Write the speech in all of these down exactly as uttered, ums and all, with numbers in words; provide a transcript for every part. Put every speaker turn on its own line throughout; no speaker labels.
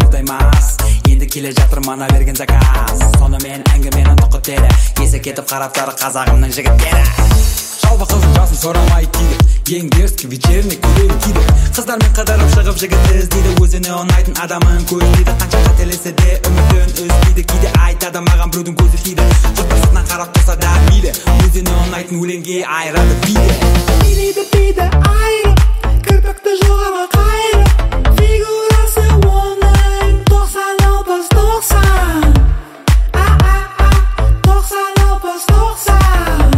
тоқтаймас. Енді келе жатыр мана берген заказ. Сонымен әңгіменің тұқы тері, есі кетіп қараптары қазағымның жігіттері. Жалпы қыздың жасын сорамай кейді, ең дерзкий вечерний көйлек киді. Қыздармен қыдырып шығып жігіт іздейді, өзіне ұнайтын адамын көздейді. Қанша қателесе де үмітін үзбейді, кейде айтады маған біреудің көзі тиді. Жұрттар сыртынан қарап тұрса да мейлі, өзіне ұнайтын өлеңге айырады биді.
Билейді биді айырып, кірпікті жоғары қайырып, фигурасы оңай, тоқсан алпыс тоқсан. тоқсан алпыс тоқсан.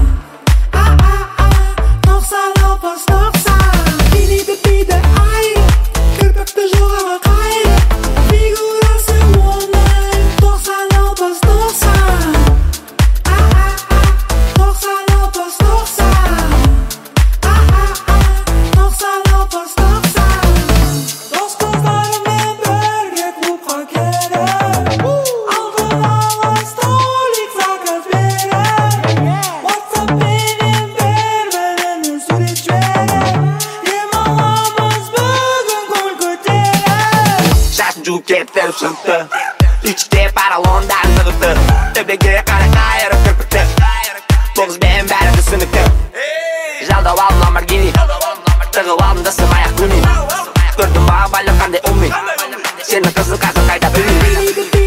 тоқсан алпыс тоқсан. Билейді биді айырып, кірпікті жоғары қайырып, фигурасы оңай, тоқсан алпыс тоқсан. тоқсан алпыс тоқсан. тоқсан алпыс тоқсан. Дос қыздарымен бірге клубқа келіп, алдын ала столик заказ беріп, WhatsApp-пенен бір-біріне сурет жіберіп, демаламыз бүгін көңіл көтеріп.
Шашын жуып кетіп шығыпты, үйшікте паралондар сығыпты, төбеге қарай қайырып кірпікті, тоғызбен бәрі түсінікті. Жалдап алдым Lamborghini, тығып алдым да сымаяқ күні, көрдім маған байлық қандай умми, сенің қызың қазір қайда білмей.